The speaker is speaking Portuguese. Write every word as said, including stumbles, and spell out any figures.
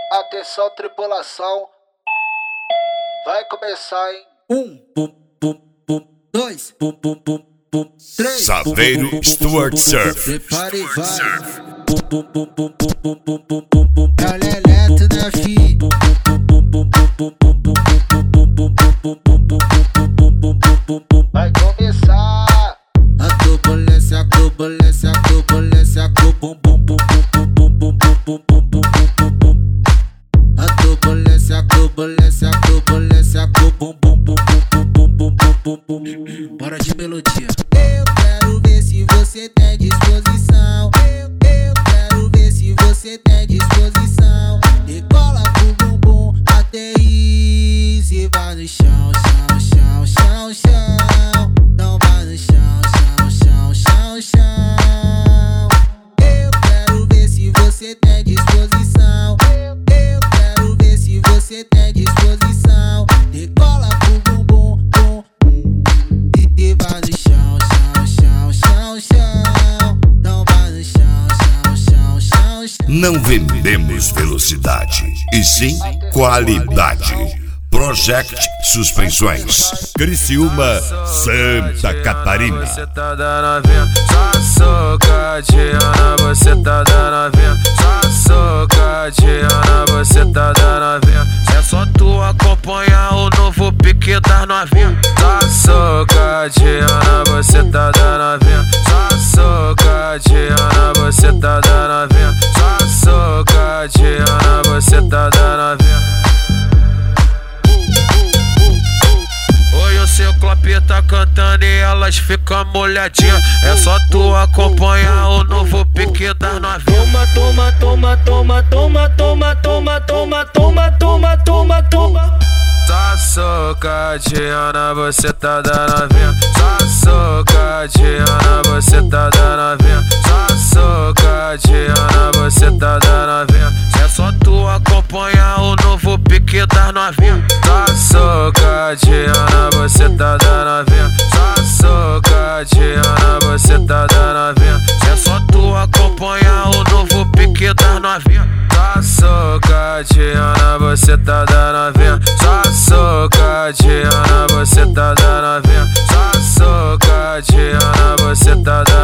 Atenção, tripulação, vai começar, hein? Um, pum, pum, pum, dois, pum, pum, pum, pum, três. Saveiro Stuart Surf. Prepare e vai. Pum, pum, pum, pum, pum, pum, pum, pum, pum, pum. É o Leleto, né, fi? Pum, pum, pum, pum, pum, pum, pum, pum, pum, pum, pum, pum, pum, pum, pum, pum, pum. Vai começar. A turbulência, a turbulência, a turbulência, a bum bum bum bum bum bum bum bum bum bum bum. A turbulência, a turbulência, a turbulência, a bum bum bum bum bum bum bum bum bum. Bora de melodia. Eu quero ver se você tem disposição. Eu, eu quero ver se você tem disposição. Decola pro bumbum até isso e vai no chão, chão, chão, chão, chão. Não vai no chão, chão, chão, chão, chão. Eu quero ver se você tem disposição. Eu, eu quero ver se você tem disposição. Decola pro bumbum, bum, e vai no chão, chão, chão, chão, chão. Não vai no chão, chão, chão, chão, chão. Não vendemos velocidade, e sim qualidade. Project Suspensões, Criciúma, Santa Catarina. Você tá dando vinha, só socadinha, você tá dando vinha, só socadinha, você tá dando vinha. É só tu acompanhar o novo pique das novinha. Só socadinha, você tá dando vinha, só socadinha, você tá dando vinha, só socadinha, você tá dando vinha. Seu clipe tá cantando e elas ficam molhadinhas. É só tu acompanhar o novo pique das novinhas. Toma, toma, toma, toma, toma, toma, toma, toma, toma, toma, toma. Tá socadinha, você tá dando vinha. Tá socadinha, você tá dando vinha. Tá socadinha, você tá dando vinha. É só tu acompanhar o novo pique das novinhas. Tá socadinha, você tá dando vinha. Tá socadinha, você tá dando vinha. É só tu acompanhar o novo pique das novinhas. Tá socadinha, você tá dando vinha. Tá socadinha, você tá dando vinha. Tá socadinha, você tá dando